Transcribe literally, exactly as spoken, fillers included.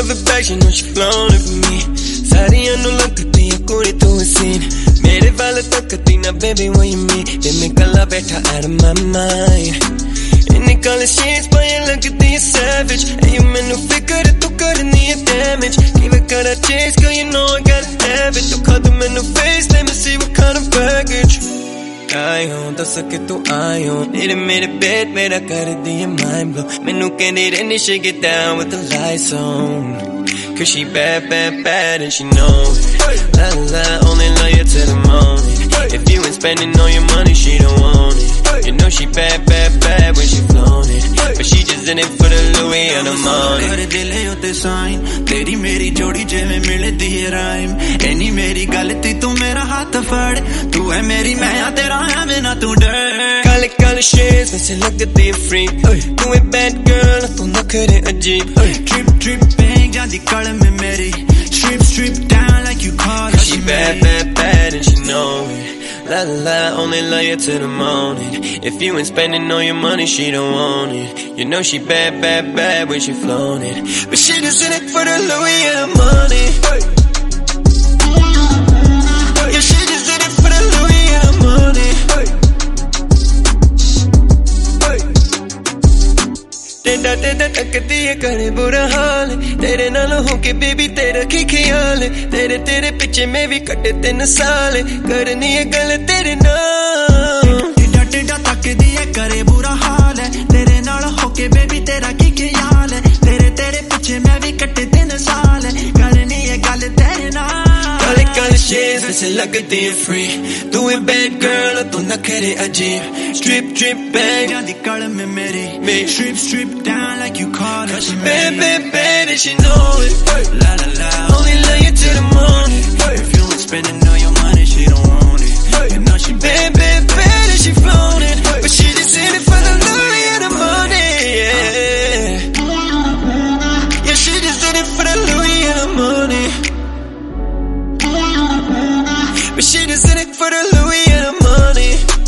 Louis bag, you know she flown it for me. Sariyan nu lagdi hai kudi tu haseen. Mere wal takti na baby when you meet. Dil mein kala baitha out of my mind. Inne kala shades payan lagdi hai savage. Hey you mainu fikr tu karni hai damage. Kive kara chase girl you know I gotta have it. Tu khad mainu face let me see what kind of baggage. Aayo das ke tu aayo mere mere bed mera kar diye mind blow. Mainu kendi rehni she get down with the lights on. Cause she bad, bad, bad and she knows it. La la, only love you till the morning. If you ain't spending all your money, she don't want it. You know she bad, bad, bad when she flown it. But she just in it for the Louis and the money. Kar dil hai utte sign, teri meri jodi jeve mildi hai rhyme. Any meri galati tu mera haath fad. Tu hai meri main ya tera hai maina tu dar. Kale kale shades वैसे लगती है freak. Tu hai bad girl, tu nakhre ajeeb. Trip trip bang jandi kal mein meri. Strip strip down like you call her. She bad bad bad and she know it. La la, only love you till the morning. If you ain't spending all your money, she don't want it. You know she bad, bad, bad when she flown it. But she just in it for the Louis and the money. Yeah, she just in it for the Louis and the money. Tenda tenda takdi hai kare bura haal. Tere naal ho ke baby tera ki khayal. Tere tere piche mein bhi katte tin saal. Karni hai gal tere naal. Tenda tenda takdi hai kare bura haal. Tere naal ho ke baby tera ki khayal. Tere tere piche mein bhi katte tin saal. Karni hai gal tere naal. Kale kale shades वैसे लगती है free. Tu hai bad girl tu nakhre ajeeb. Strip strip bang jandi kal mein meri. Strip strip down like you call her. She bad bad bad and she know it. La la la, only love you till the morning. If you ain't spending all your money, she don't want it. You know she bad bad bad and she flown it. But she just in it for the Louis and the money. Yeah, yeah, she just in it for the Louis and the money. But she just in it for the Louis and the money.